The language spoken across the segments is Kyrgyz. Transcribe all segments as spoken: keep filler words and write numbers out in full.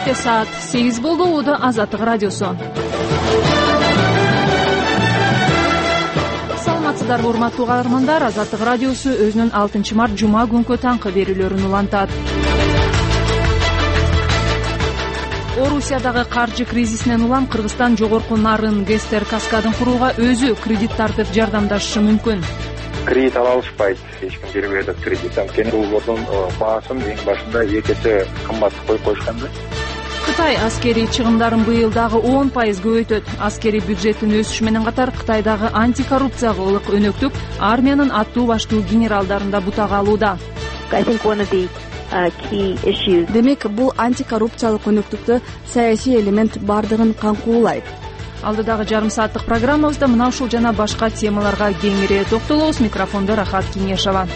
кечке саат сегиз болду. Убуду Азаттык радиосу. Саламатсыздарбы урматтуу каармандар. Азаттык радиосу өзүнүн алтынчы март жума күнкү таңкы берүүлөрүн улантат. Орусиядагы каржы кризисинен улам Кыргызстан жогорку нарын Гестер каскадын курууга өзү кредит тартып жардамдашышы мүмкүн. Кредит ала алышпайт, эч ким бербей атат кредит. Анткени бул бордун баасын эң башында эки эсе кымбат коюп коюшкан да. Кытай аскерий чыгымдарын быйыл дагы он пайыз көбөйтөт. Аскерий бюджеттин өсүшү менен катар Кытайдагы антикоррупцияга ылык өнөктүк армиянын аттуу баштуу генералдарын да бутага алууда. Демек, бул антикоррупциялык өнөктүктө саясий элемент бардыгын камкуулайт. Алдыдагы жарым сааттык программабызда мына ушул жана башка темаларга кеңири токтолобуз. Микрофондо Рахат Кеңешова.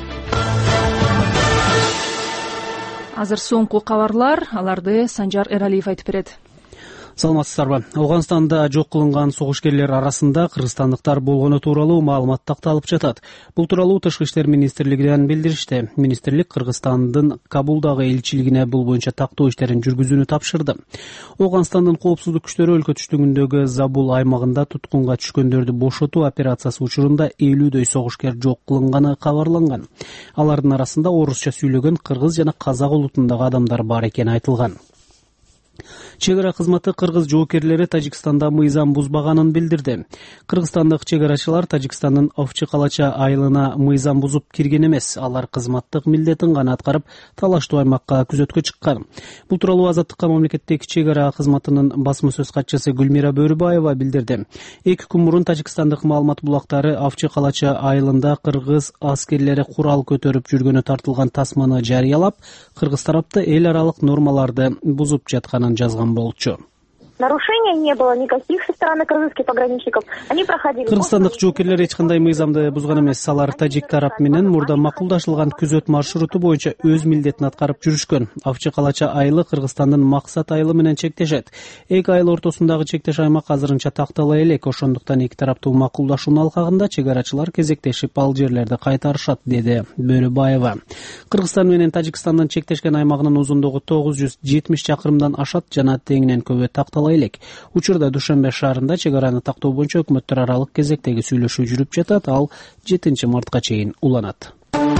Азыр соңку кабарлар, аларды Санжар Эралиев айтып берет. Саламатсыздарбы. Ауганстанда жок кылынган согушкерлер арасында кыргызстандыктар болгону тууралуу маалымат такталып жатат. Бул тууралуу Тышкы иштер министрлигинен билдиришти. Министрлик Кыргызстандын Кабулдагы элчилигине бул боюнча тактоо иштерин жүргүзүүнү тапшырды. Ауганстандын коопсуздук күчтөрү өлкө түштүгүндөгү Забул аймагында туткунга түшкөндөрдү бошотуу операциясы учурунда элүүдөй согушкер жок кылынганы кабарланган. Алардын арасында орусча сүйлөгөн кыргыз жана казак улутундагы адамдар бар экени айтылган. Чек ара кызматы кыргыз жоокерлери Тажикстанда мыйзам бузбаганын билдирди. Кыргызстандык чек арачылар Тажикстандын Овчы Калача айылына мыйзам бузуп кирген эмес. Алар кызматтык милдетин гана аткарып, талаштуу аймакка күзөткө чыккан. Бул тууралуу Азаттыкка мамлекеттик чек ара кызматынын басма сөз катчысы Гүлмира Бөрүбаева билдирди. Эки күн мурун Тажикстандык маалымат булактары Овчы Калача айылында кыргыз аскерлери курал көтөрүп жүргөнү тартылган тасманы жарыялап, кыргыз тарапты эл аралык нормаларды бузуп жатканын жазган болчу. Нарушений не было никаких со стороны кыргызских пограничников. Они проходили. Кыргызстандык жоокерлер эч кандай мыйзамды бузган эмес. Алар тажик тарап менен мурда макулдашылган күзөт маршруту боюнча өз милдетин аткарып жүрүшкөн. Овчы Калача айылы Кыргызстандын Максат айылы менен чектешет. Эки айыл ортосундагы чектеш аймак азырынча тактала элек. Ошондуктан эки тараптуу макулдашуунун алкагында чек арачылар кезектешип ал жерлерди кайтарышат, деди Бөрүбаева. Кыргызстан менен Тажикстандын чектешкен аймагынын узундугу тогуз жүз жетимиш чакырымдан ашат жана теңинен көбү тактала элек. Учурда Душанбе шаарында чек араны тактоо боюнча өкмөттөр аралык кезектеги сүйлөшүү жүрүп жатат. Ал жетинчи мартка чейин уланат.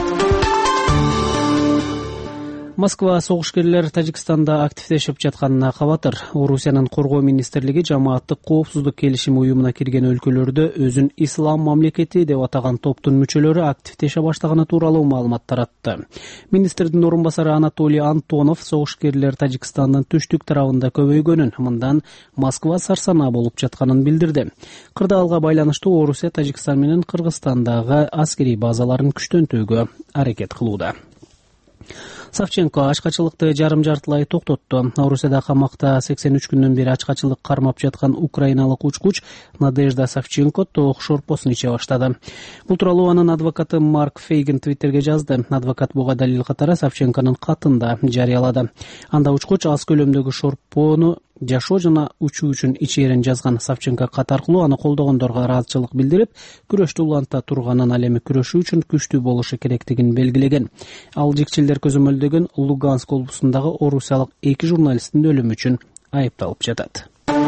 Москва согушкерлер Тажикстанда активдешип жатканына кабатыр. Орусиянын коргоо министрлиги жамааттык коопсуздук келишим уюмуна кирген өлкөлөрдө өзүн ислам мамлекети деп атаган топтун мүчөлөрү активдеше баштаганы тууралуу маалымат таратты. Министрдин орун басары Анатолий Антонов согушкерлер Тажикстандын түштүк тарабында көбөйгөнүн, мындан Москва сарсанаа болуп жатканын билдирди. Кырдаалга байланыштуу Орусия Тажикстан менен Кыргызстандагы аскерий базаларын күчтөнтүүгө аракет кылууда. Савченко ачкачылыкты жарым жартылай токтотту. Орусияда камакта сексен үч күндөн бери ачкачылык кармап жаткан украиналык учкуч Надежда Савченко тоок шорпосун иче баштады. Бул тууралуу анын адвокаты Марк Фейген твиттерге жазды. Адвокат буга далил катары Савченконун катында жарыялады. Анда учкуч аз көлөмдөгү шорпону жашоо жана учуу үчүн ичээрин жазган. Савченко кат аркылуу аны колдогондорго ыраазычылык билдирип, күрөштү уланта турганын, ал эми күрөшүү үчүн күчтүү болушу керектигин белгилеген. Ал жекчилдер көзөмөлдөгөн Луганск облусундагы орусиялык эки журналисттин өлүмү үчүн айыпталып жатат.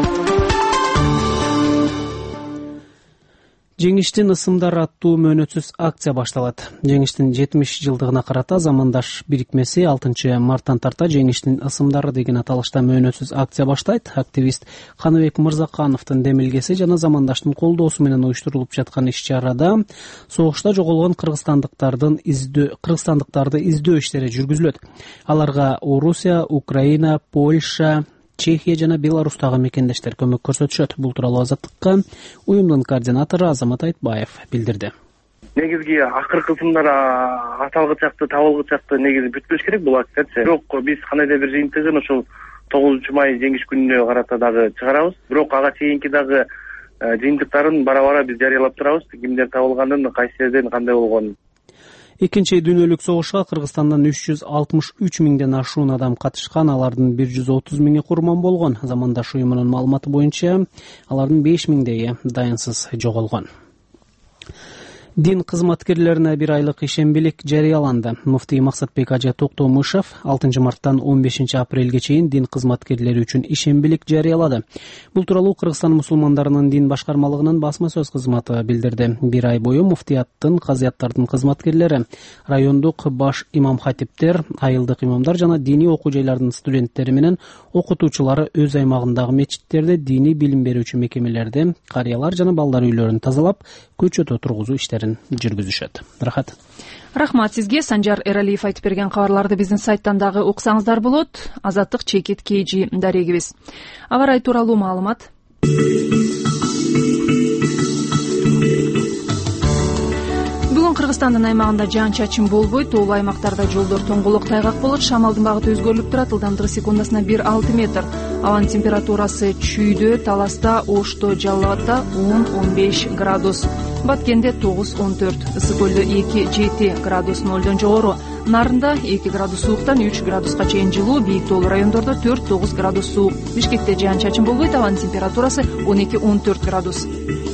Жеңиштин ысымдар аттуу мөөнөтсүз акция башталат. Жеңиштин жетимиш жылдыгына карата Замандаш бирикмеси алтынчы марттан тарта Жеңиштин ысымдары деген аталышта мөөнөтсүз акция баштайт. Активист Каныбек Мырзакановдун демилгеси жана Замандаштын колдоосу менен уюштурулуп жаткан иш-чарада согушта жоголгон кыргызстандыктардын издөө кыргызстандыктарды издөө иштери жүргүзүлөт. Аларга Орусия, Украина, Польша, Чехия жана Беларустагы мекендештер көмөк көрсөтүшөт. Бул тууралуу Азаттыкка уюмдун координатору Азамат Айтбаев билдирди. Негизги акыркы ысымдар аталгычакты, табылгычакты негизи бүтпөш керек бул акция. Бирок биз кандайдыр бир жыйынтыгын ошол тогузунчу май жеңиш күнүнө карата дагы чыгарабыз. Бирок ага чейинки дагы жыйынтыктарын бара-бара биз жарыялап турабыз. Кимдер табылганын, кайсы жерден кандай болгонун. Экинчи дүйнөлүк согушка Кыргызстандан үч жүз алтымыш үч миңден ашуун адам катышкан, алардын бир жүз отуз миңи курман болгон. Замандаш уюмунун маалыматы боюнча алардын беш миңдейи дайынсыз жоголгон. Дин кызматкерлерине бир айлык ишембилик жарыяланды. Муфтий Максатбек Ажа Токтомушев алтынчы марттан он бешинчи апрелге чейин дин кызматкерлери үчүн ишембилик жарыялады. Бул тууралуу Кыргызстан мусулмандарынын дин башкармалыгынын басма сөз кызматы билдирди. Бир ай бою муфтияттын, казыяттардын кызматкерлери, райондук баш имам-хатиптер, айылдык имамдар жана диний окуу жайлардын студенттери менен окутуучулары өз аймагындагы мечиттерде, диний билим берүүчү мекемелерде карыялар жана балдар үйлөрүн тазалап, көчөт отургузуу иштерин жүргүзүшөт. Рахат. Рахмат сизге. Санжар Эралиев айтып берген кабарларды биздин сайттан дагы уксаңыздар болот. Азаттык чекит кейжи дарегибиз. Аба ырайы тууралуу маалымат. Бүгүн Кыргызстандын аймагында жаан-чачын болбойт. Тоолуу аймактарда жолдор тоңголок тайгак болот. Шамалдын багыты өзгөрүлүп турат. Ылдамдыгы секундасына бир алты метр. Абанын температурасы Чүйдө, Таласта, Ошто, Жалал Абадда он он беш градус. Баткенде тогуз он төрт, Ысык көлдө эки жети градус нолдон жогору. Нарында эки градус сууктан үч градуска чейин жылуу, бийик тоолуу райондордо төрт тогуз градус суук. Бишкекте жаан-чачын болбойт, абанын температурасы он эки он төрт градус.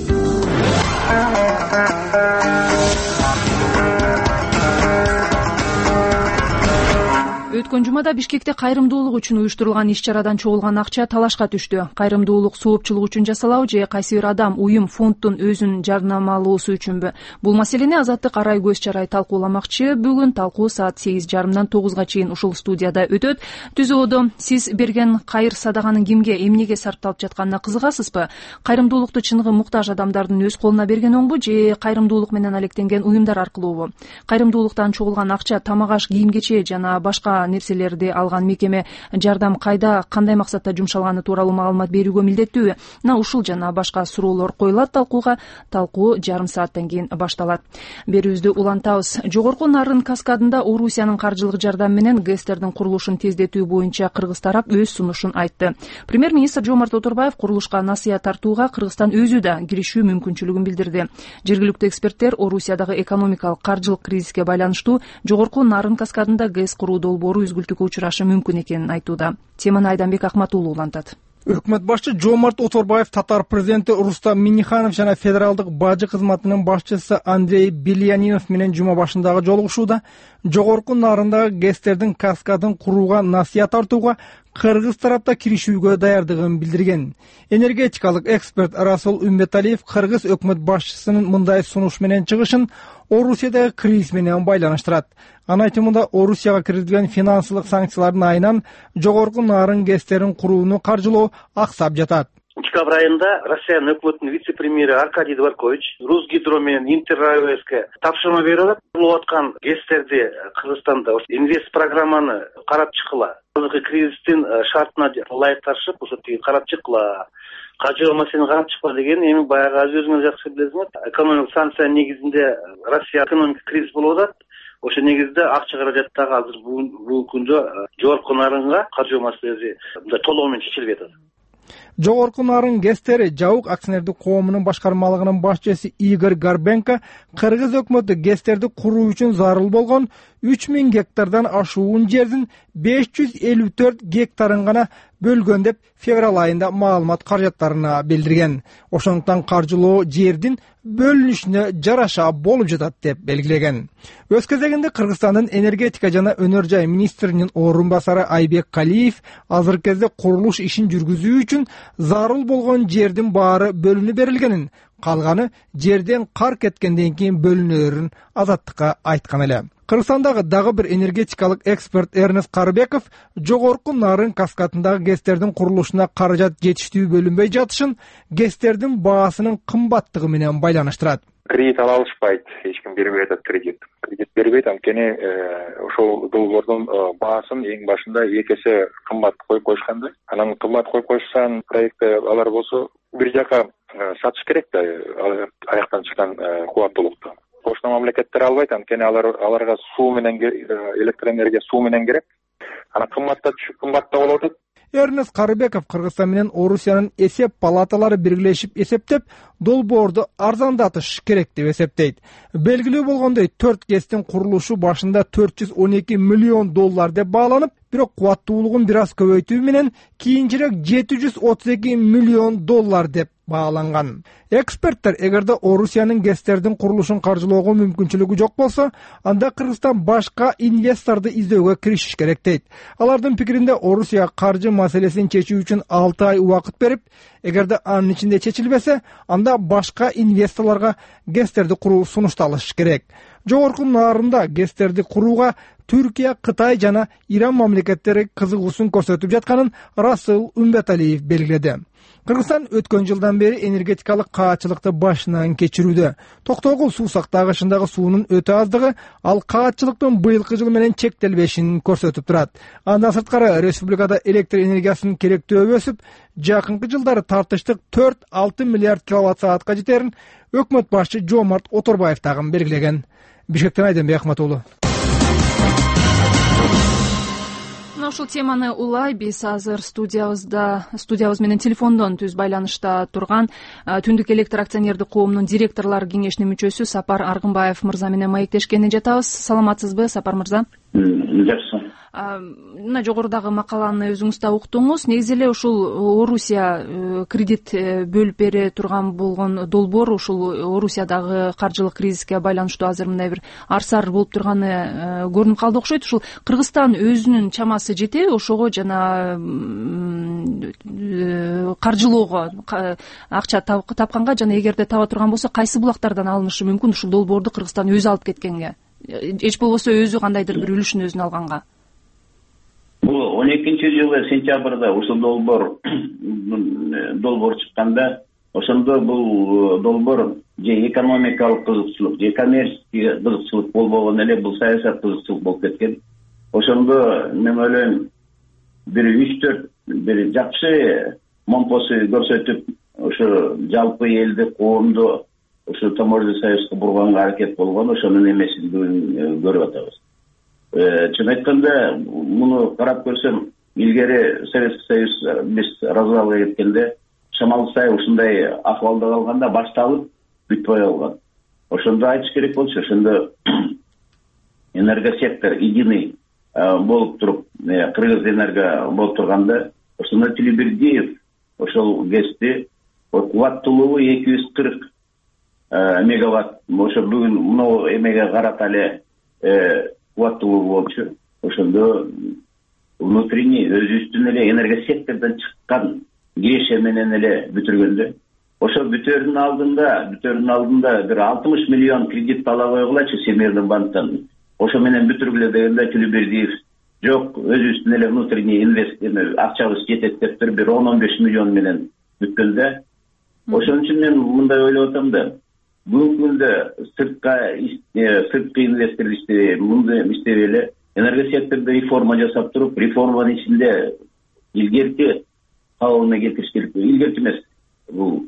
Өткөн жумада Бишкекте кайрымдуулук үчүн уюштурулган иш-чарадан чогулган акча талашка түштү. Кайрымдуулук соопчулук үчүн жасалабы же кайсы бир адам, уюм, фонддун өзүн жарнамалоосу үчүнбү? Бул маселени Азаттык арай көз чарай талкууламакчы. Бүгүн талкуу саат сегиз жарымдан тогузга чейин ушул студияда өтөт. Түзөөдө сиз берген кайыр садаганын кимге, эмнеге сарпталып жатканына кызыгасызбы? Кайрымдуулукту чыныгы муктаж адамдардын өз колуна берген оңбу же кайрымдуулук менен алектенген уюмдар аркылуубу? Кайрымдуулуктан чогулган акча тамак-аш, кийим-кече жана башка нерселерди алган мекеме жардам кайда, кандай максатта жумшалганы тууралуу маалымат берүүгө милдеттүүбү? Мына ушул жана башка суроолор коюлат талкууга. Талкуу жарым сааттан кийин башталат. Берүүбүздү улантабыз. Жогорку Нарын каскадында Орусиянын каржылык жардамы менен ГЭСтердин курулушун тездетүү боюнча кыргыз тарап өз сунушун айтты. Премьер-министр Жомарт Оторбаев курулушка насыят тартууга Кыргызстан өзү да киришүү мүмкүнчүлүгүн билдирди. Жергиликтүү эксперттер Орусиядагы экономикалык каржылык кризиске байланыштуу Жогорку Нарын каскадында ГЭС куруу долбоору үзгүлтүккө учурашы мүмкүн экенин айтууда. Теманы Айданбек Акматуулу улантат. Өкмөт башчы Жомарт Оторбаев Татар президенти Рустам Минниханов жана федералдык бажы кызматынын башчысы Андрей Бельянинов менен жума башындагы жолугушууда Жогорку Нарындагы ГЭСтердин каскадын курууга насыят тартууга кыргыз тарапта киришүүгө даярдыгын билдирген. Энергетикалык эксперт Расул Умбеталиев кыргыз өкмөт башчысынын мындай сунуш менен чыгышын Орусиядагы кризис менен байланыштырат. Анын айтымында Орусияга киргизилген финансылык санкциялардын айынан Жогорку Нарын ГЭСтерин курууну каржылоо аксап жатат. Декабрь айында Россиянын өкмөтүнүн вице-премьери Аркадий Дворкович Русгидро менен Интерраевске тапшырма берип атат. Курулуп аткан ГЭСтерди Кыргызстанда инвест программаны карап чыккыла. Азыркы кризистин шартына ылайыкташып, ошо тиги карап чыккыла. Кажыруу маселени карап чыккыла деген эми баягы өзүңүз жакшы билесиңер. Экономикалык санкция негизинде Россия экономикалык кризис болуп атат. Ошо негизде акча каражаттагы азыр бул күндө Жогорку Нарынга каржылоо маселеси толугу менен чечилбей атат. Жогорку Нарын ГЭСтери Жабык акционердик коомунун башкармалыгынын башчысы Игорь Горбенко кыргыз өкмөтү ГЭСтерди куруу үчүн зарыл болгон үч миң гектардан ашуун жердин беш жүз элүү төрт гектарын гана бөлгөн деп февраль айында маалымат каражаттарына билдирген. Ошондуктан каржылоо жердин бөлүнүшүнө жараша болуп жатат деп белгилеген. Өз кезегинде Кыргызстандын энергетика жана өнөр жай министринин орун басары Айбек Калиев азыркы кезде курулуш ишин жүргүзүү үчүн зарыл болгон жердин баары бөлүнүп берилгенин, калганы жерден кар кеткенден кийин бөлүнөрүн Азаттыкка айткан эле. Кыргызстандагы дагы бир энергетикалык эксперт Эрнест Карыбеков Жогорку Нарын каскадындагы ГЭСтердин курулушуна каражат жетиштүү бөлүнбөй жатышын ГЭСтердин баасынын кымбаттыгы менен байланыштырат. Кредит ала алышпайт, эч ким бербей атат кредит. Кредит бербейт, анткени ошол долбоордун баасын эң башында эки эсе кымбат коюп коюшкан да. Анан кымбат коюп коюшсан проектте алар болсо бир жака сатыш керек да, аяктан чыккан кубаттуулукту. Кошуна мамлекеттер албайт, анткени алар аларга суу менен электр энергия суу менен керек. Анан кымбатта кымбатта болуп атат. Эрнест Карыбеков Кыргызстан менен Орусиянын эсеп палаталары биргелешип эсептеп, долбоорду арзандатыш керек деп эсептейт. Белгилүү болгондой төрт ГЭСтин курулушу башында төрт жүз он эки миллион доллар деп бааланып, бирок кубаттуулугун бир аз көбөйтүү менен кийинчерээк жети жүз отуз эки миллион доллар деп бааланган. Эксперттер эгерде Орусиянын ГЭСтердин курулушун каржылоого мүмкүнчүлүгү жок болсо, анда Кыргызстан башка инвесторду издөөгө киришиш керек дейт. Алардын пикиринде Орусия каржы маселесин чечүү үчүн алты ай убакыт берип, эгерде анын ичинде чечилбесе, анда башка инвесторлорго ГЭСтерди куруу сунушталышы керек. Жогорку нарында ГЭСтерди курууга Түркия, Кытай жана Иран мамлекеттери кызыгуусун көрсөтүп жатканын Расыл Умбеталиев белгиледи. Кыргызстан өткөн жылдан бери энергетикалык каатчылыкты башынан кечирүүдө. Токтогул суу сактагычындагы суунун өтө аздыгы ал каатчылыктын быйылкы жыл менен чектелбешин көрсөтүп турат. Андан сырткары республикада электр энергиясынын керектөөбү өсүп, жакынкы жылдары тартыштык төрт алты миллиард киловатт саатка жетерин өкмөт башчы Жомарт Оторбаев дагы белгилеген. Бишкектен Айденбек Ахматуулу. Ушул теманы улай биз азыр студиябызда студиябыз менен телефондон түз байланышта турган Түндүк электр акционердик коомунун директорлор кеңешинин мүчөсү Сапар Аргынбаев мырза менен маектешкени жатабыз. Саламатсызбы, Сапар мырза? Жакшы. Мына жогорудагы макаланы өзүңүз да уктуңуз. Негизи эле ушул Орусия кредит бөлүп бере турган болгон долбоор ушул Орусиядагы каржылык кризиске байланыштуу азыр мындай бир арсар болуп турганы көрүнүп калды окшойт. Ушул Кыргызстан өзүнүн чамасы жетеби ошого жана каржылоого, акча тапканга жана эгерде таба турган болсо кайсы булактардан алынышы мүмкүн ушул долбоорду Кыргызстан өзү алып кеткенге? Эч болбосо өзү кандайдыр бир үлүшүн өзүнө алганга. Бул он экинчи жылы сентябрда ушул долбоор долбоор чыкканда, ошондо бул долбоор же экономикалык кызыкчылык, же коммерческий кызыкчылык болбогон эле, бул саясат кызыкчылык болуп кеткен. Ошондо мен ойлойм, бир үч төрт бир жакшы момпосу көрсөтүп, ошо жалпы элди, коомду ошо таможня союзга бурганга аракет болгон, ошонун эмесин бүгүн көрүп атабыз. Чын айтканда, муну карап көрсөм, илгери Советский Союз биз развалга кеткенде, Шамал Сай ушундай акыбалда калганда башталып, бүтпөй калган. Ошондо айтыш керек болчу, ошондо энергосектор единый болуп туруп, Кыргыз энерго болуп турганда, ошондо Тилибердиев ошол ГЭСти кубаттуулугу эки жүз кырк мегаватт, ошо бүгүн мына эмеге карата эле кубаттуулугу болчу. Ошондо внутренний өзүбүздүн эле энергосектордон чыккан киреше менен эле бүтүргөндө, ошо бүтөөрдүн алдында, бүтөөрдүн алдында бир алтымыш миллион кредит ала койгулачы Всемирный банктан. Ошо менен бүтүргүлө дегенде Тилибердиев жок, өзүбүздүн эле внутренний инвест акчабыз жетет деп туруп бир он он беш миллион менен бүткөндө. Ошон үчүн мен мындай ойлоп атам да, бүгүнкү күндө сыртка сырткы инвестор иштебей эле энергосектордо реформа жасап туруп, реформанын ичинде илгерки кабылына келтириш керек. Илгерки эмес, бул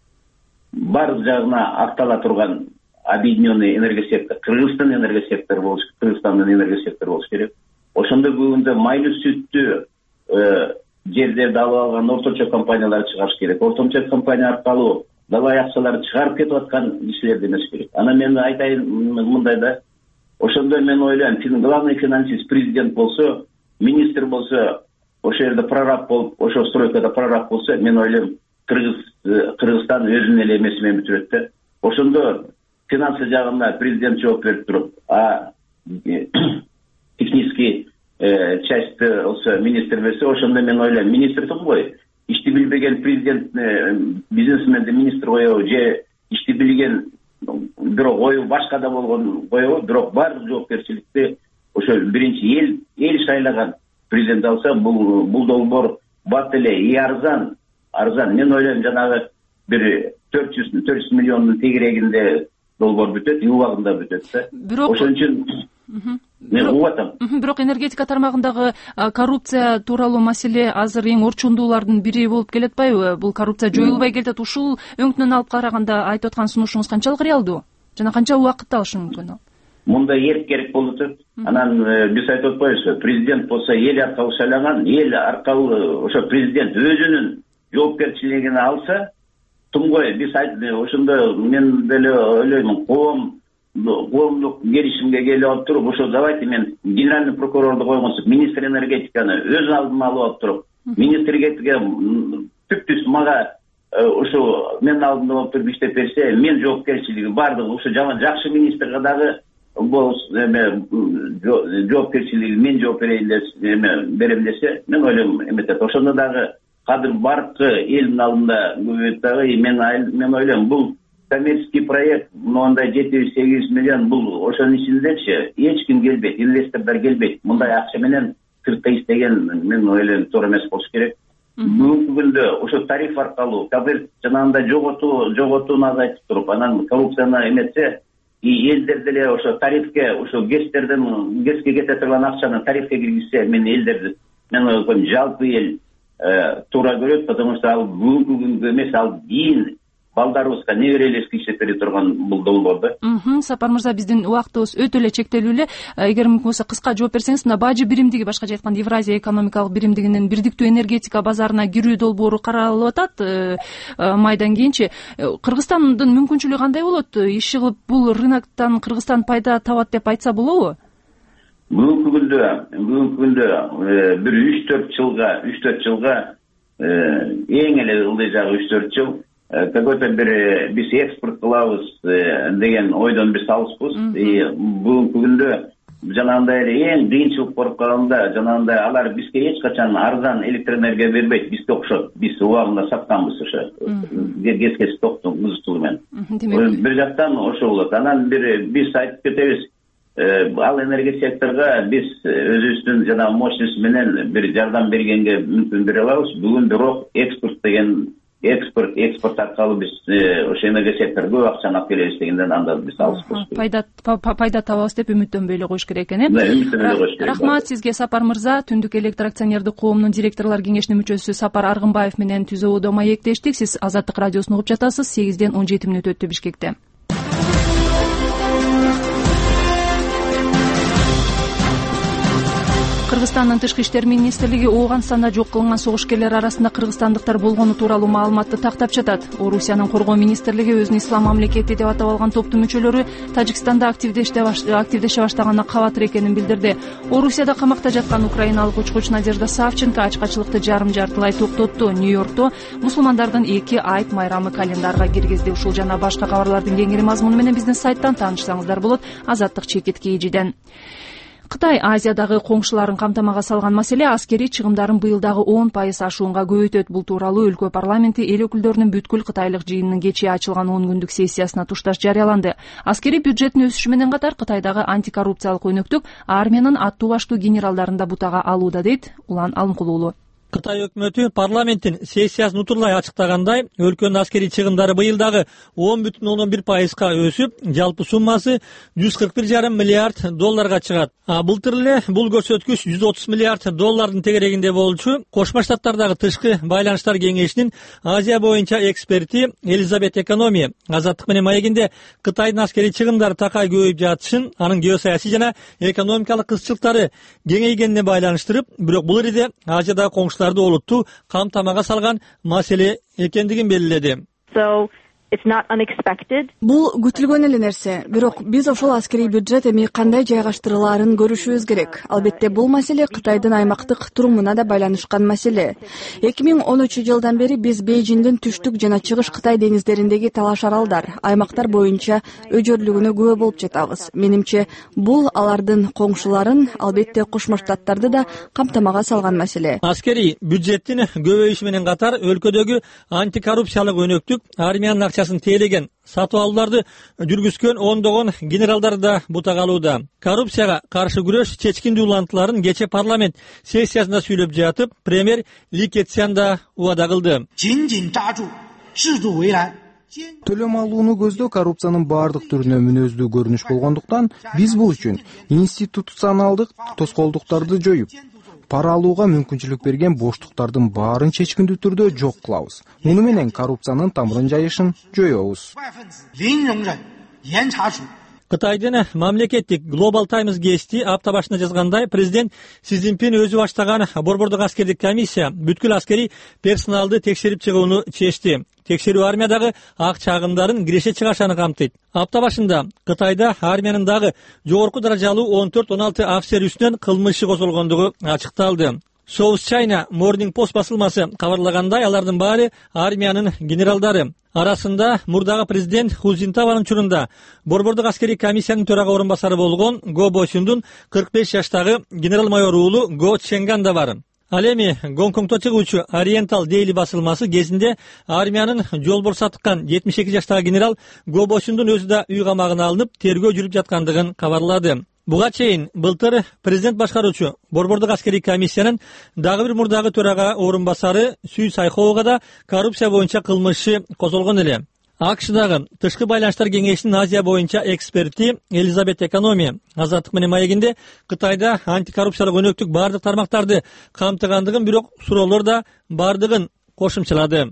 бар жагына актала турган объединенный энергосектор, Кыргызстан энергосектору болуш, Кыргызстандын энергосектору болуш керек. Ошондо бүгүндө майлы сүттү жердерди алып алган орточо компаниялар чыгарыш керек. Орточо компания аркылуу далай акчаларды чыгарып кетип аткан кишилерди эмес керек. Ана мен айтайын мындай да, ошондо мен ойлойм, главный финансист президент болсо, министр болсо, ошо жерде прораб болуп, ошо стройкада прораб болсо, мен ойлойм, Кыргыз Кыргызстан өзүнүн эле эмеси менен бүтүрөт да. Ошондо финансы жагына президент жооп берип туруп, а технический частьты болсо министр берсе, ошондо мен ойлойм, министрдин ғой, ишти билбеген президент бизнесменди министр коебу, же ишти билген бирок ою башкада болгон коебу, бирок бар жоопкерчиликти ошо биринчи эл эл шайлаган президент алса, бул бул долбоор бат эле и арзан, арзан. Мен ойлойм, жанагы бир төрт жүз миллиондун тегерегинде долбоор бүтөт, и убагында бүтөт да. Бирок ошон үчүн мен угуп атам. Бирок энергетика тармагындагы коррупция тууралуу маселе азыр эң орчундуулардын бири болуп келе атпайбы? Бул коррупция жоюлбай келет. Ушул өңкүнөн алып караганда айтып аткан сунушуңуз канчалык реалдуу? Жана канча убакытта алышы мүмкүн ал? Мында эрк керек болуп атат. Анан биз айтып атпайбызбы, президент болсо эл аркылуу шайлаган, эл аркылуу ошо президент өзүнүн жоопкерчилигин алса, тунгой биз ошондо мен деле ойлойм, коом коомдук келишимге келип алып туруп, ошо давайте мен генеральный прокурорду койгонсуз, министр энергетиканы өз алдына алып алып туруп, министр энергетика түп-түз мага ошо менин алдымда болуп туруп иштеп берсе, мен жоопкерчилиги бардыгы ушу жаман жакшы министрге дагы бул эме жоопкерчилиги мен жооп берейин десе, эме берем десе, мен ойлойм эметет. Ошондо дагы кадыр баркы элдин алдында көбөйөт дагы. Мен мен ойлойм, бул коммерческий проект, мындай жети сегиз миллион, бул ошонун ичиндечи эч ким келбейт, инвесторлор келбейт. Мындай акча менен сыртка иштеген мен ойлойм туура эмес болуш керек. Бүгүнкү күндө ошо тариф аркылуу кабар жанагындай жоготуу жоготууну азайтып туруп, анан коррупцияны эметсе, и элдер деле ошо тарифке, ошо гэстерден гэске кете турган акчаны тарифке киргизсе, мен элдерди мен ойлойм жалпы эл туура көрөт, потому что ал бүгүнкү күнгө эмес, ал кийин балдарыбызга неберелерибизге иштеп бере турган бул долбоор да. Сапар мырза, биздин убактыбыз өтө эле чектелүү эле. Эгер мүмкүн болсо кыска жооп берсеңиз, мына бажы биримдиги, башкача айтканда Евразия экономикалык биримдигинин бирдиктүү энергетика базарына кирүү долбоору каралып атат. Майдан кийинчи Кыргызстандын мүмкүнчүлүгү кандай болот? Иш кылып бул рыноктон Кыргызстан пайда табат деп айтса болобу? Бүгүнкү күндө, бүгүнкү күндө бир үч төрт жылга, үч төрт жылга эң эле ылдый жагы үч төрт жыл какой-то бир биз экспорт кылабыз деген ойдон биз алыспыз. Бүгүнкү күндө жанагындай эле эң кыйынчылык болуп калганда, жанагындай алар бизге эч качан арзан электроэнергия бербейт, бизге окшоп. Биз убагында сатканбыз ошо гэс кызытуу менен. Бир жактан ошо болот. Анан бир биз айтып кетебиз, ал энергия секторга биз өзүбүздүн жана мощность менен бир жардам бергенге мүмкүн бере алабыз. Бүгүн бирок экспорт деген экспорт экспорт аркылуу биз ошо энергия секторго көп акчаны алып келебиз дегенден анда биз алыспыз. Пайда пайда табабыз деп үмүттөнбөй эле коюш керек экен, э? Үмүттөнбөй коюш керек. Рахмат сизге, Сапар мырза. Түндүк электр акционердик коомунун директорлор кеңешинин мүчөсү Сапар Аргынбаев менен түзүүдө маектештик. Сиз Азаттык радиосун угуп жатасыз. сегизден он жети мүнөт өттү Бишкекте. Кыргызстандын тышкы иштер министрлиги Ооганстанда жок кылынган согушкерлер арасында кыргызстандыктар болгону тууралуу маалыматты тактап жатат. Орусиянын коргоо министрлиги өзүн ислам мамлекети деп атап алган топтун мүчөлөрү Тажикстанда активдеше баштаганына кабатыр экенин билдирди. Орусияда камакта жаткан украиналык учкуч Надежда Савченко ачкачылыкты жарым-жартылай токтотту. Нью-Йоркто мусулмандардын эки айт майрамы календарга киргизди. Ушул жана башка кабарлардын кеңири мазмуну менен биздин сайттан таанышсаңыздар болот. Азаттык чекит кийижиден. Кытай Азиядагы коңшуларын камтамага салган маселе аскерий чыгымдарын быйыл дагы он пайыз ашуунга көбөйтөт. Бул тууралуу өлкө парламенти эл өкүлдөрүнүн бүткүл кытайлык жыйынынын кечээ ачылган он күндүк сессиясына тушташ жарыяланды. Аскерий бюджеттин өсүшү менен катар Кытайдагы антикоррупциялык өнөктүк армиянын аттуу баштуу генералдарын да бутага алууда, дейт Улан Алымкулуулу. Кытай өкмөтү парламенттин сессиясын утурлай ачыктагандай, өлкөнүн аскерий чыгымдары быйыл дагы он бүтүн ондон бир пайызга өсүп, жалпы суммасы жүз кырк бир жарым миллиард долларга чыгат. А былтыр эле бул көрсөткүч жүз отуз миллиард доллардын тегерегинде болчу. Кошмо Штаттардагы тышкы байланыштар кеңешинин Азия боюнча эксперти Элизабет Экономи Азаттык менен маегинде Кытайдын аскерий чыгымдары такай көбөйүп жатышын, анын геосаясий жана экономикалык кызчылыктары кеңейгенине байланыштырып, бирок бул ириде Азиядагы коңшулар олутту камтамага салган маселе экендигин белгиледи. Бул күтүлгөн эле нерсе, бирок биз ошол аскерий бюджет эми кандай жайгаштырылаарын көрүшүбүз керек. Албетте бул маселе Кытайдын аймактык турумуна да байланышкан маселе. эки миң он үчүнчү жылдан бери биз Бейжиңдин түштүк жана чыгыш Кытай деңиздериндеги талаш аралдар, аймактар боюнча өжөрлүгүнө күбө болуп жатабыз. Менимче, бул алардын коңшуларын, албетте Кошмо Штаттарды да камтамага салган маселе. Аскерий бюджеттин көбөйүшү менен катар өлкөдөгү антикоррупциялык өнөктүк армиянын акчасын тейлеген, сатып алууларды жүргүзгөн ондогон генералдар да бутага алууда. Коррупцияга каршы күрөш чечкиндүү улантыларын кече парламент сессиясында сүйлөп жатып, премьер Ли Кэцян да убада кылды. Төлөм алууну көздөө коррупциянын баардык түрүнө мүнөздүү көрүнүш болгондуктан, биз бул үчүн институционалдык тоскоолдуктарды жоюп, пара алууга мүмкүнчүлүк берген боштуктардын баарын чечкиндүү түрдө жок кылабыз. Муну менен коррупциянын тамырын жайышын жоёбуз. Кытайдын мамлекеттик Global Times гезити апта башында жазгандай, президент Си Цзиньпин өзү баштаган борбордук аскердик комиссия бүткүл аскерий персоналды текшерип чыгууну чечти. Текшерүү армиядагы акча агымдарын киреше чыгашаны камтыйт. Апта башында Кытайда армиянын дагы жогорку даражалуу он төрт он алты офицер үстүнөн кылмыш иши козголгондугу ачыкталды. South China Morning Post басылмасы кабарлагандай, алардын баары армиянын генералдары. Арасында мурдагы президент Ху Цзинтаонун учурунда борбордук аскерий комиссиянын төрага орун басары болгон Го Босюндун кырк беш жаштагы генерал-майор уулу Го Ченган да бар. Ал эми Гонконгдо чыгуучу Oriental Daily басылмасы кезинде армиянын жолборс атыккан жетимиш эки жаштагы генерал Го Босюндун өзү да үй камагына алынып, тергөө жүрүп жаткандыгын кабарлады. Буга чейин былтыр президент башкаруучу борбордук аскерий комиссиянын дагы бир мурдагы төрага орун басары Сүй Сайхоого да коррупция боюнча кылмышы козголгон эле. АКШдагы тышкы байланыштар кеңешинин Азия боюнча эксперти Элизабет Экономия Азаттык менен маегинде Кытайда антикоррупциялык өнөктүк бардык тармактарды камтыгандыгын, бирок суроолор да бардыгын кошумчалады.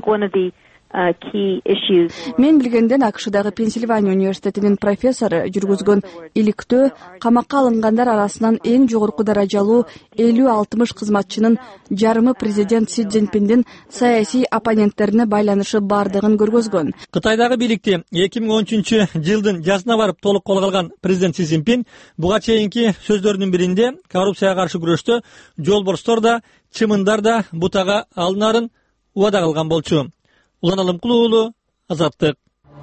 Мен билгенден АКШдагы Пенсильвания университетинин профессору жүргүзгөн иликтөө камакка алынгандар арасынан эң жогорку даражалуу элүү алтымыш кызматчынын жарымы президент Си Цзиньпиндин саясий оппоненттерине байланышы бардыгын көргөзгөн. Кытайдагы бийликти эки миң он үчүнчү жылдын жазына барып толук колго алган президент Си Цзиньпин буга чейинки сөздөрүнүн биринде коррупцияга каршы күрөштө жолборстор да, чымындар да бутага алынарын убада кылган болчу. Улан Алымкулуу уулу, Азаттык.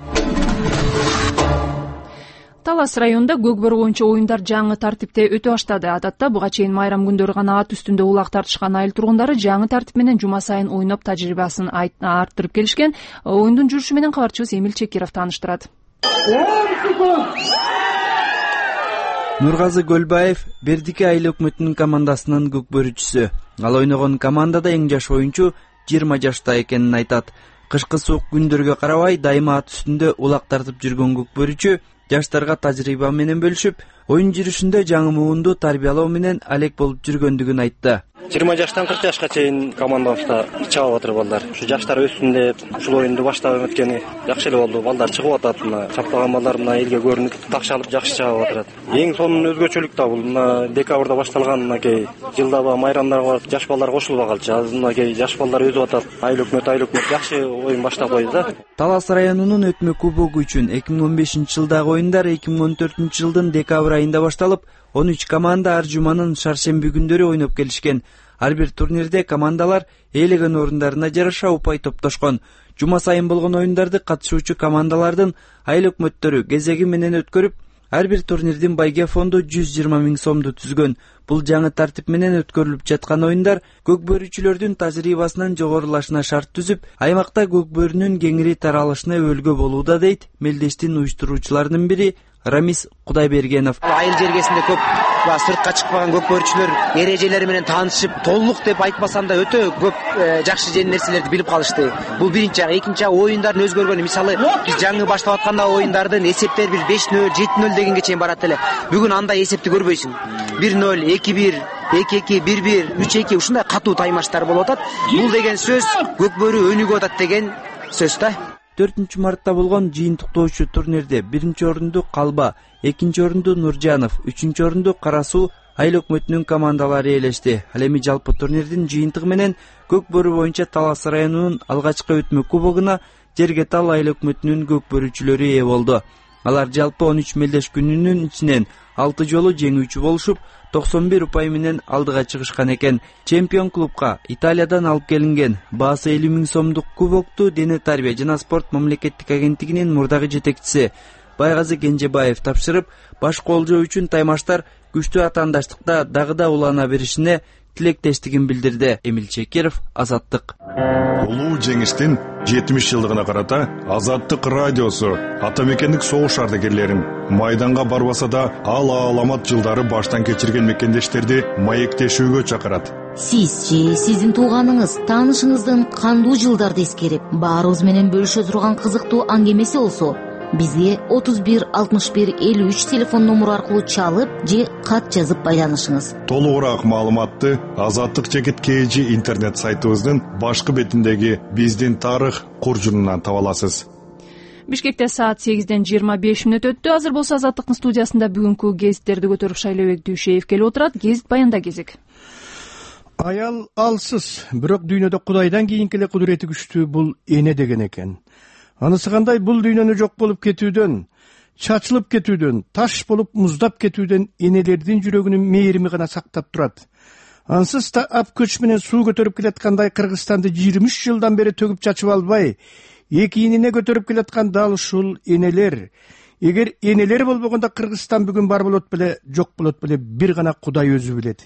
Талас районунда көкбөр боюнча оюндар жаңы тартипте өтө баштады. Адатта буга чейин майрам күндөрү гана ат үстүндө улак тартышкан айыл тургундары жаңы тартип менен жума сайын ойноп тажрыйбасын арттырып келишкен. Оюндун жүрүшү менен кабарчыбыз Эмил Чекиров тааныштырат. Нургазы Көлбаев Бердике айыл өкмөтүнүн командасынын көкбөрүчүсү. Ал ойногон командада эң жаш оюнчу жыйырма жашта экенин айтат. Кышкы суук күндөргө карабай дайыма ат үстүндө улак тартып жүргөн көкбөрүчү жаштарга тажрыйба менен бөлүшүп, оюн жүрүшүндө жаңы муунду тарбиялоо менен алек болуп жүргөндүгүн айтты. жыйырма жаштан кырк жашка чейин командабызда чыгып атыр балдар. Ушу жаштар өссүн деп ушул оюнду баштап өткөнү жакшы эле болду. Балдар чыгып атат, мына чапкаган балдар мына элге көрүнүп такшалып жакшы чыгып атат. Эң сонун өзгөчөлүк да бул мына декабрда башталган мынакей жылда майрамдарга барып жаш балдар кошулуп калчу. Азыр мынакей жаш балдар өзүп атат. Айыл өкмөт, айыл өкмөт жакшы оюн баштап койду да. Талас районунун өтмө кубогу үчүн эки миң он бешинчи жылдагы оюндар эки миң он төртүнчү жылдын декабрь айында башталып, он үч команда ар жуманын шаршемби күндөрү ойноп келишкен. Ар бир турнирде командалар ээлеген орундарына жараша упай топтошкон. Жума сайын болгон оюндарды катышуучу командалардын айыл өкмөттөрү кезеги менен өткөрүп, ар бир турнирдин байге фонду жүз жыйырма миң сомду түзгөн. Бул жаңы тартип менен өткөрүлүп жаткан оюндар көкбөрүчүлөрдүн тажрыйбасынын жогорулашына шарт түзүп, аймакта көкбөрүнүн кеңири таралышына өбөлгө болууда, дейт мелдештин уюштуруучуларынын бири Рамис Кудайбергенов. Айыл жергесинде көп сыртка чыкпаган көкбөрүчүлөр эрежелери менен таанышып, толук деп айтпасам да өтө көп жакшы жен нерселерди билип калышты. Бул биринчи жагы. Экинчи жагы оюндардын өзгөргөнү. Мисалы, биз жаңы баштап атканда оюндардын эсептери бир беш нөл, жети нөл дегенге чейин барат эле. Бүгүн андай эсепти көрбөйсүң. бир нөл, эки бир, эки эки, бир бир, үч эки ушундай катуу таймаштар болуп атат. Бул деген сөз көкбөрү өнүгүп атат деген сөз да. төртүнчү мартта болгон жыйынтыктоочу турнирде биринчи орунду Калба, экинчи орунду Нуржанов, үчүнчү орунду Кара Суу айыл өкмөтүнүн командалары ээлешти. Ал эми жалпы турнирдин жыйынтыгы менен көкбөрү боюнча Талас районунун алгачкы өтмө кубогуна Жергетал айыл өкмөтүнүн көкбөрүчүлөрү ээ болду. Алар жалпы он үч мелдеш күнүнүн ичинен алты жолу жеңүүчү болушуп, токсон бир упай менен алдыга чыгышкан экен. Чемпион клубка Италиядан алып келинген баасы элүү миң сомдук кубокту Дене тарбия жана спорт мамлекеттик агенттигинин мурдагы жетекчиси Байгазы Кенжебаев тапшырып, баш колжоо үчүн таймаштар күчтүү атаандаштыкта дагы да улана беришине тилектештигин билдирди. Эмил Чекиров, Азаттык. Улуу жеңиштин жетимиш жылдыгына карата Азаттык радиосу атамекендик согуш ардагерлерин майданга барбаса да ал аламат жылдары баштан кечирген мекендештерди маектешүүгө чакырат. Сиз же сиздин тууганыңыз, таанышыңыздын кандуу жылдарды эскерип, баарыбыз менен бөлүшө турган кызыктуу аңгемеси болсо, бизге отуз бир алтымыш бир элүү үч телефон номуру аркылуу чалып же кат жазып байланышыңыз. Толугураак маалыматты Азаттык чекит kg интернет сайтыбыздын башкы бетиндеги биздин тарых куржунунан таба аласыз. Бишкекте саат сегизден жыйырма беш мүнөт өттү. Азыр болсо Азаттыктын студиясында бүгүнкү гезиттерди көтөрүп Шайлообек Дүйшеев келип отурат. Гезит баянда кезек. Аял алсыз, бирок дүйнөдө Кудайдан кийинки эле кудурети күчтүү бул эне деген экен. Анысы кандай бул дүйнөнү жок болуп кетүүдөн, чачылып кетүүдөн, таш болуп муздап кетүүдөн энелердин жүрөгүнүн мээрими гана сактап турат. ансыз да ап көч менен суу көтөрүп келаткандай Кыргызстанды жыйырма үч жылдан бери төгүп чачып албай экиинине көтөрүп келаткан дал ушул энелер. Эгер энелер болбогондо Кыргызстан бүгүн бар болот беле, жок болот беле, бир гана Кудай өзү билет.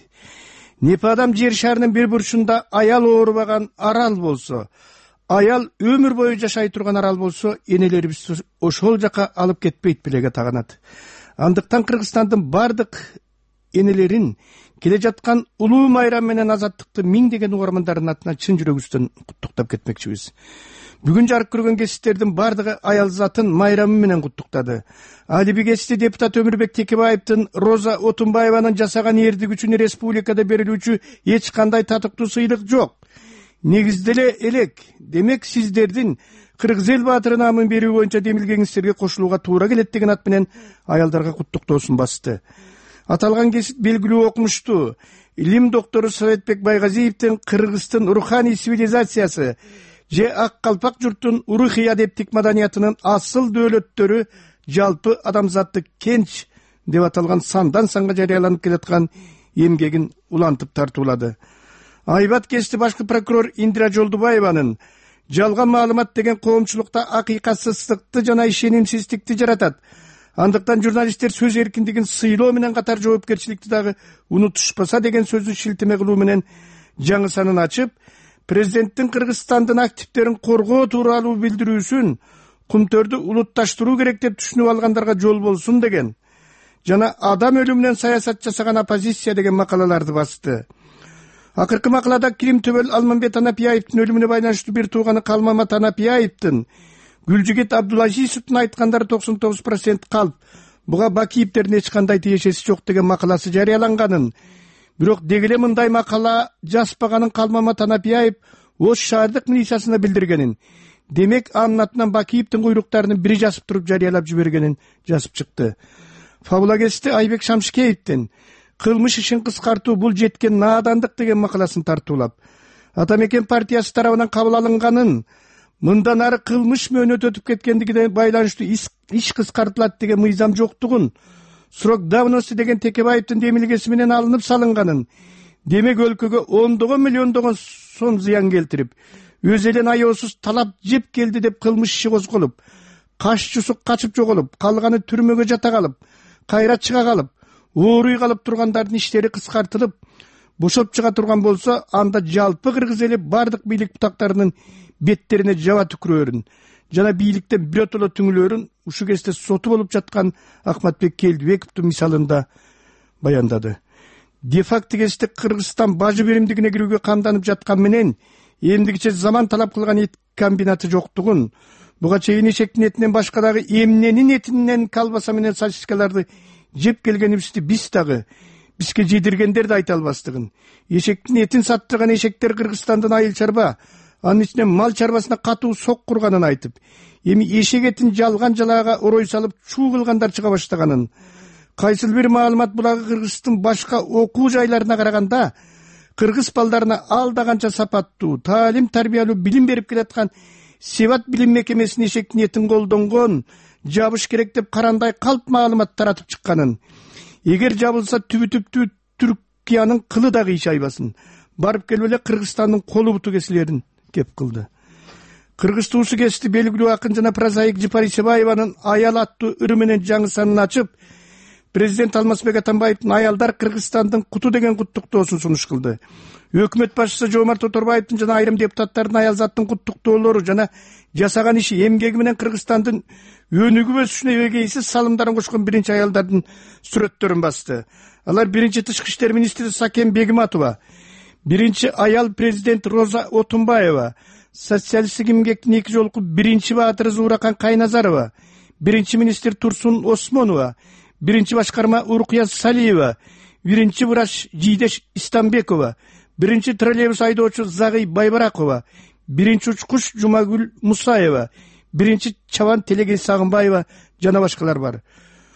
Непадам жер шарынын бир бурчунда аял оорубаган арал болсо, аял өмүр бою жашай турган арал болсо, энелерибиз ошол жака алып кетпейт белеге таганат. Андыктан Кыргызстандын бардык энелерин келе жаткан улуу майрам менен азаттыкты миңдеген угармандардын атынан чын жүрөгүбүздөн куттуктап кетмекчибиз. Бүгүн жарык көргөн кесиптердин бардыгы аял затын майрамы менен куттуктады. Алиби кесипти депутат Өмүрбек Текебаевдин Роза Отунбаеванын жасаган эрдик үчүн республикада берилүүчү эч кандай татыктуу сыйлык жок. Негизделе элек. Демек сиздердин Кыргыз эл баатыры наамын берүү боюнча демилгениңиздерге кошулууга туура келет деген ат менен аялдарга куттуктоосун басты. Аталган кесип белгилүү окумуштуу илим доктору Советбек Байгазиевдин Кыргыздын руханий цивилизациясы же ак калпак журттун урухий адептик маданиятынын асыл дөөлөттөрү жалпы адамзаттык кенч деп аталган сандан санга жарыяланып келаткан эмгегин улантып тартуулады. Айбат кести башкы прокурор Индира Жолдубаеванын жалган маалымат деген коомчулукта акыйкатсыздыкты жана ишенимсиздикти жаратат. Андыктан журналисттер сөз эркиндигин сыйлоо менен катар жоопкерчиликти дагы унутушпаса деген сөзү шилтеме кылуу менен жаңы санын ачып, президенттин Кыргызстандын активдерин коргоо тууралуу билдирүүсүн кумтөрдү улутташтыруу керек деп түшүнүп алгандарга жол болсун деген жана адам өлүмүнөн саясат жасаган оппозиция деген макалаларды басты. Акыркы макалада Кирим Төбөл Алмамбет Анапияевдин өлүмүнө байланыштуу бир тууганы Калмамат Анапияевдин Гүлжигит Абдулазизовдун айткандары токсон тогуз процент калп, буга Бакиевдердин эч кандай тиешеси жок деген макаласы жарыяланганын, бирок деги эле мындай макала жазбаганын Калмамат Анапияев Ош шаардык милициясына билдиргенин, демек анын атынан Бакиевдин куйруктарынын бири жазып туруп жарыялап жибергенин жазып чыкты. Фабулагести Айбек Шамшикеевдин кылмыш ишин кыскартуу бул жеткен наадандык деген макаласын тартуулап, Атамекен партиясы тарабынан кабыл алынганын, мындан ары кылмыш мөөнөт өтүп кеткендигине байланыштуу иш кыскартылат деген мыйзам жоктугун, срок давности деген Текебаевдин демилгеси менен алынып салынганын, демек өлкөгө ондогон миллиондогон сом зыян келтирип, өз элин аеосуз талап жеп келди деп кылмыш иши козголуп, кашчусу качып жоголуп, калганы түрмөгө жата калып, кайра чыга калып, ооруй калып тургандардын иштери кыскартылып, бошоп чыга турган болсо, анда жалпы Кыргыз эли бардык бийлик бутактарынын беттерине жаба түкүрөрүн жана бийликтен биротоло түңүлөрүн ушу кезде соту болуп жаткан Акматбек Келдибековдун мисалында баяндады. Де-факто кезде Кыргызстан бажы беримдигине кирүүгө камданып жаткан менен эмдигиче заман талап кылган эт комбинаты жоктугун, буга чейин эшектин этинен башка дагы эмненин этинен колбаса менен сосискаларды жеп келгенибизди биз дагы бизге жедиргендер да айта албастыгын, эшектин этин саттырган эшектер Кыргызстандын айыл чарба, анын ичинен мал чарбасына катуу сок курганын айтып, эми эшек этин жалган жалаага орой салып чуу кылгандар чыга баштаганын, кайсыл бир маалымат булагы Кыргыздын башка окуу жайларына караганда кыргыз балдарына алда канча сапаттуу, таалим тарбиялуу билим берип келаткан Севат билим мекемесинин эшектин этин колдонгон, жабыш керек деп карандай калп маалымат таратып чыкканын, эгер жабылса түбү-түптүү Түркиянын кылы дагы иш айбасын, барып келип эле Кыргызстандын колу буту кесилерин кеп кылды. Кыргыз туусу кести белгилүү акын жана прозаик Жыпар Исебаеванын аял аттуу ыры менен жаңы санын ачып, президент Алмазбек Атамбаевдин аялдар Кыргызстандын куту деген куттуктоосун сунуш кылды. Өкмөт башчысы Жомарт Оторбаевдин жана айрым депутаттардын аял заттын куттуктоолору жана жасаган иши эмгеги менен Кыргызстандын өнүгүп өсүшүнө эгейсиз салымдарын кошкон биринчи аялдардын сүрөттөрүн басты. Алар биринчи тышкы иштер министри Сакен Бегиматова, биринчи аял президент Роза Отунбаева, социалисттик эмгектин эки жолку биринчи баатыры Зууракан Кайназарова, биринчи министр Турсун Осмонова, биринчи башкарма Уркуя Салиева, биринчи врач Жийдеш Истамбекова, биринчи троллейбус айдоочу Загый Байбаракова, биринчи учкуч Жумагүл Мусаева, биринчи чабан Телегей Сагынбаева жана башкалар бар.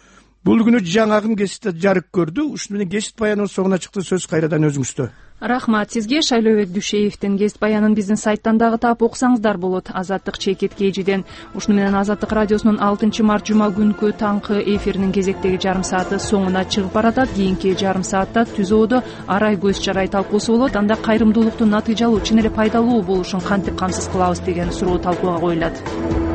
бул күнү жаңагын кеситте жарык көрдү. Ушуну менен кесит баянынын соңуна чыкты. Сөз кайрадан өзүңүздө. Рахмат сизге. Шайлообек Дүйшеевдин кесит баянын биздин сайттан дагы таап окусаңыздар болот. Азаттык чекит кежиден. Ушуну менен Азаттык радиосунун алтынчы март жума күнкү таңкы эфиринин кезектеги жарым сааты соңуна чыгып баратат. Кийинки жарым саатта Түзөөдө арай көз чарай талкуусу болот. Анда кайрымдуулуктун натыйжалуу, чын эле пайдалуу болушун кантип камсыз кылабыз деген суроо талкууга коюлат.